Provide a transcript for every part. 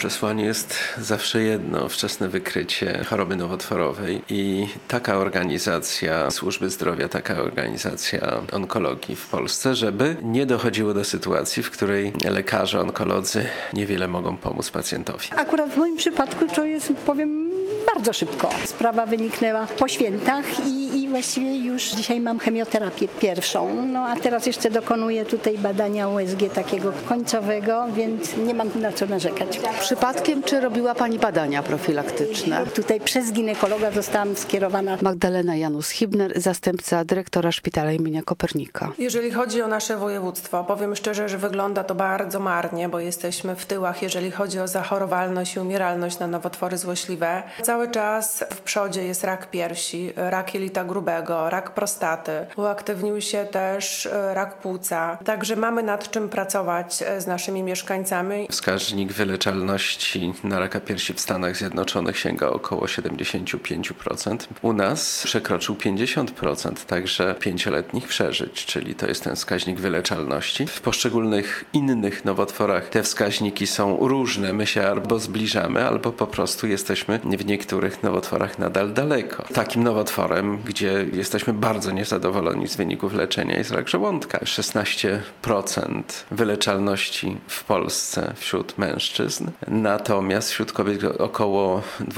Przesłanie jest zawsze jedno: wczesne wykrycie choroby nowotworowej i taka organizacja służby zdrowia, taka organizacja onkologii w Polsce, żeby nie dochodziło do sytuacji, w której lekarze, onkolodzy niewiele mogą pomóc pacjentowi. Akurat w moim przypadku to jest, powiem, bardzo szybko. Sprawa wyniknęła po świętach i właściwie już dzisiaj mam chemioterapię pierwszą. No a teraz jeszcze dokonuję tutaj badania USG takiego końcowego, więc nie mam na co narzekać. Przypadkiem czy robiła Pani badania profilaktyczne? Tutaj przez ginekologa zostałam skierowana. Magdalena Janus-Hibner, zastępca dyrektora Szpitala im. Kopernika. Jeżeli chodzi o nasze województwo, powiem szczerze, że wygląda to bardzo marnie, bo jesteśmy w tyłach, jeżeli chodzi o zachorowalność i umieralność na nowotwory złośliwe. Cały czas w przodzie jest rak piersi, rak jelita grubego, rak prostaty. Uaktywnił się też rak płuca. Także mamy nad czym pracować z naszymi mieszkańcami. Wskaźnik wyleczalności na raka piersi w Stanach Zjednoczonych sięga około 75%. U nas przekroczył 50%, także 5-letnich przeżyć, czyli to jest ten wskaźnik wyleczalności. W poszczególnych innych nowotworach te wskaźniki są różne. My się albo zbliżamy, albo po prostu jesteśmy w niektórych nowotworach nadal daleko. Takim nowotworem, gdzie jesteśmy bardzo niezadowoleni z wyników leczenia, jest rak żołądka. 16% wyleczalności w Polsce wśród mężczyzn, natomiast wśród kobiet około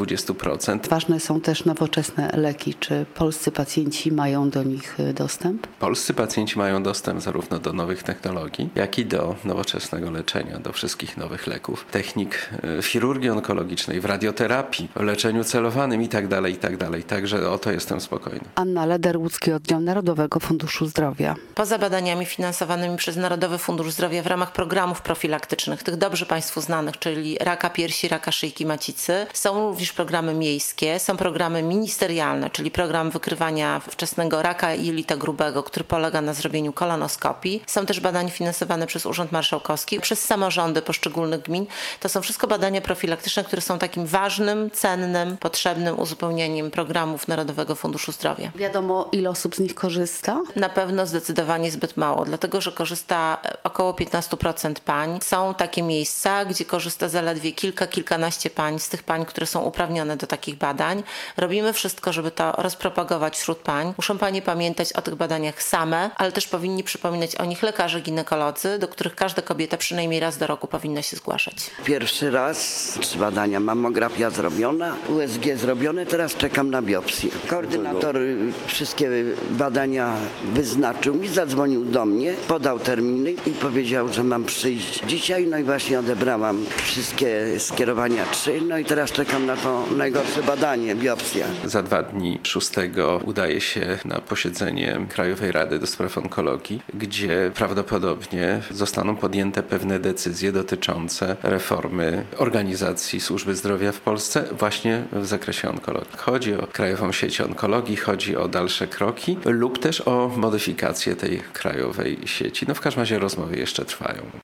20%. Ważne są też nowoczesne leki. Czy polscy pacjenci mają do nich dostęp? Polscy pacjenci mają dostęp zarówno do nowych technologii, jak i do nowoczesnego leczenia, do wszystkich nowych leków, technik w chirurgii onkologicznej, w radioterapii, w leczeniu celowanym itd. Także o to jestem spokojny. Anna Leder, łódzki oddział Narodowego Funduszu Zdrowia. Poza badaniami finansowanymi przez Narodowy Fundusz Zdrowia w ramach programów profilaktycznych, tych dobrze Państwu znanych, czyli raka piersi, raka szyjki macicy, są również programy miejskie, są programy ministerialne, czyli program wykrywania wczesnego raka jelita grubego, który polega na zrobieniu kolonoskopii. Są też badania finansowane przez Urząd Marszałkowski, przez samorządy poszczególnych gmin. To są wszystko badania profilaktyczne, które są takim ważnym, cennym, potrzebnym uzupełnieniem programów Narodowego Funduszu Zdrowia. Wiadomo, ile osób z nich korzysta? Na pewno zdecydowanie zbyt mało, dlatego że korzysta około 15% pań. Są takie miejsca, gdzie korzysta zaledwie kilkanaście pań z tych pań, które są uprawnione do takich badań. Robimy wszystko, żeby to rozpropagować wśród pań. Muszą panie pamiętać o tych badaniach same, ale też powinni przypominać o nich lekarze ginekolodzy, do których każda kobieta przynajmniej raz do roku powinna się zgłaszać. Pierwszy raz 3 badania, mamografia zrobiona, USG zrobione, teraz czekam na biopsję. Koordynator wszystkie badania wyznaczył mi, zadzwonił do mnie, podał terminy i powiedział, że mam przyjść dzisiaj. No i właśnie odebrałam wszystkie skierowania 3, no i teraz czekam na to najgorsze badanie, biopsja. Za 2 dni, 6, udaje się na posiedzenie Krajowej Rady do Spraw Onkologii, gdzie prawdopodobnie zostaną podjęte pewne decyzje dotyczące reformy organizacji służby zdrowia w Polsce właśnie w zakresie onkologii. Chodzi o Krajową Sieć Onkologii, chodzi o dalsze kroki lub też o modyfikację tej krajowej sieci. No w każdym razie rozmowy jeszcze trwają.